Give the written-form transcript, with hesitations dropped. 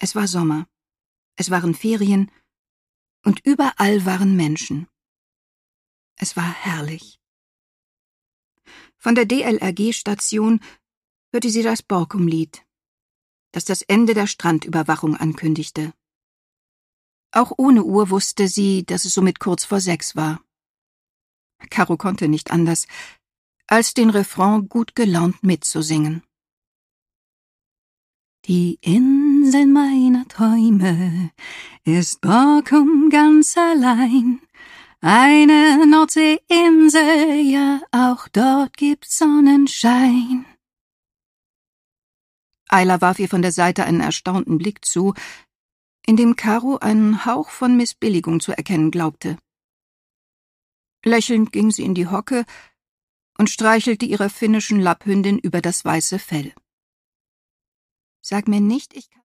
Es war Sommer, es waren Ferien und überall waren Menschen. Es war herrlich. Von der DLRG-Station hörte sie das Borkum-Lied, das das Ende der Strandüberwachung ankündigte. Auch ohne Uhr wusste sie, dass es somit kurz vor 6 war. Caro konnte nicht anders, als den Refrain gut gelaunt mitzusingen. Die Insel meiner Träume ist Borkum ganz allein. Eine Nordseeinsel, ja, auch dort gibt's Sonnenschein. Ayla warf ihr von der Seite einen erstaunten Blick zu, in dem Caro einen Hauch von Missbilligung zu erkennen glaubte. Lächelnd ging sie in die Hocke und streichelte ihrer finnischen Lapphündin über das weiße Fell. »Sag mir nicht, ich kann